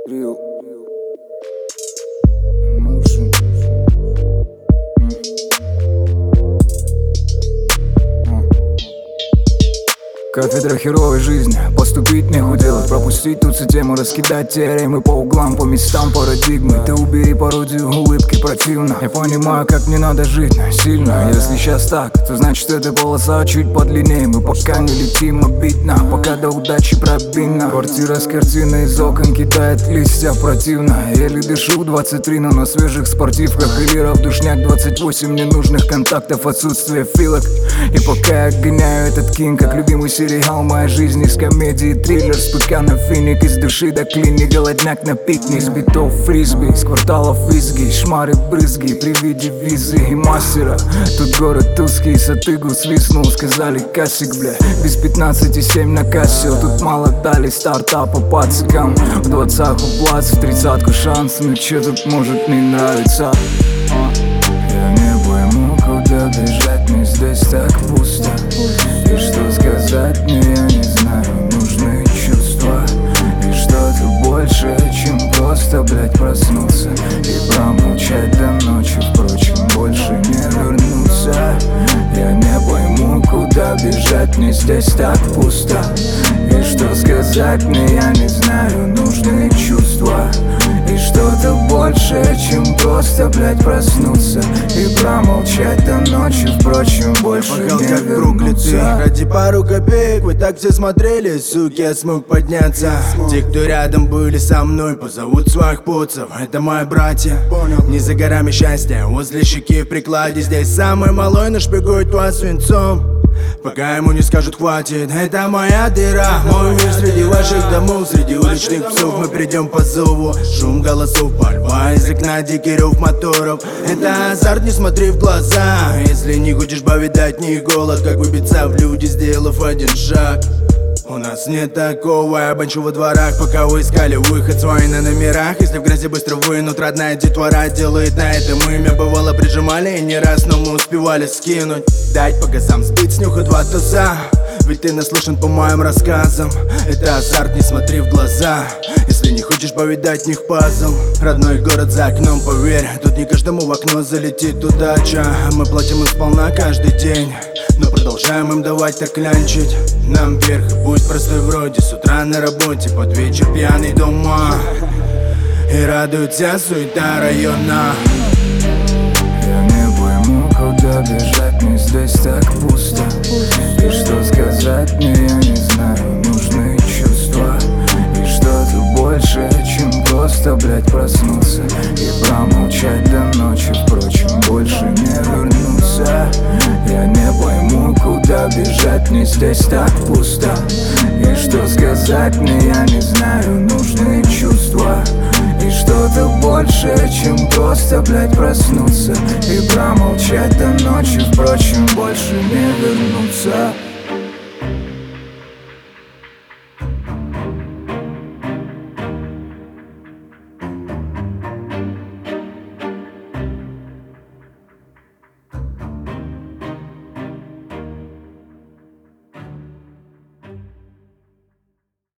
Real emotion. Кафедра херовой жизни. Поступить нехуй делать, пропустить тут всю тему, раскидать теоремы по углам, по местам парадигмы. Ты убери пародию, улыбки противно. Я понимаю, как мне надо жить сильно. Если сейчас так, то значит эта полоса чуть подлиннее. Мы пока не летим обидно, пока до удачи пробина. Квартира с картиной из окон кидает листья противно. Еле дышу 23, но на свежих спортивках. И лира в душняк 28 ненужных контактов, отсутствие филок. И пока я гоняю этот кинг, как любимый сериал моя жизнь из комедии триллер. С путка на финик, из души до клини, голодняк на пикник. С битов фрисби, из кварталов визги, шмары брызги при виде визы и мастера. Тут город узкий, сатыгу свистнул, сказали кассик, бля. Без 15,7 на кассе, тут мало дали стартапа пацикам. В 20-ку плац, в 30-ку шанс, ну чё тут может не нравиться? Я не пойму, куда бежать, мне здесь так пусто. И что сказать мне, я не знаю, нужны чувства. И что-то большее, чем просто, блять, проснуться и промолчать до ночи, впрочем, больше не вернуться. Я не пойму, куда бежать, мне здесь так пусто. И что сказать мне, я не знаю, нужны чувства. И что-то большее, чем просто, блять, проснуться и промолчать до ночи, впрочем, больше не как вернуться. Ради пару копеек вы так все смотрели, суки, я смог подняться. Те, кто рядом были со мной, позовут своих поцев, это мои братья. Не за горами счастья, возле щеки в прикладе. Здесь самый малой нашпигует вас свинцом, пока ему не скажут хватит. Это моя дыра, мой мир среди ваших домов. Среди уличных псов мы придем по зову. Шум голосов, пальба из окна, дикий рев моторов. Это азарт, не смотри в глаза. Если не хочешь повидать ни голод, как выбиться в люди, сделав один шаг. У нас нет такого, я банчу во дворах, пока вы искали выход свой на номерах. Если в грязи быстро вынут, родная детвора делает на этом имя. Бывало прижимали и не раз, но мы успевали скинуть. Дать по газам, сбить с нюха 2 туза. Ведь ты наслышан по моим рассказам. Это азарт, не смотри в глаза. Если не хочешь повидать них пазл. Родной город за окном, поверь, тут не каждому в окно залетит удача. Мы платим им сполна каждый день, но продолжаем им давать так клянчить. Нам вверх и путь простой вроде. С утра на работе, под вечер пьяный дома. И радуется суета района. Я не пойму, куда бежать, мне здесь так пусто. И что сказать мне, я не знаю, нужны чувства. И что-то большее, чем просто, блять, проснуться и промолчать до ночи, впрочем, больше не вернуться. Я не пойму, куда бежать, мне здесь так пусто. И что сказать мне, я не знаю, нужны чувства. И что-то большее, чем просто, блять, проснуться и промолчать до ночи, впрочем, больше не вернуться.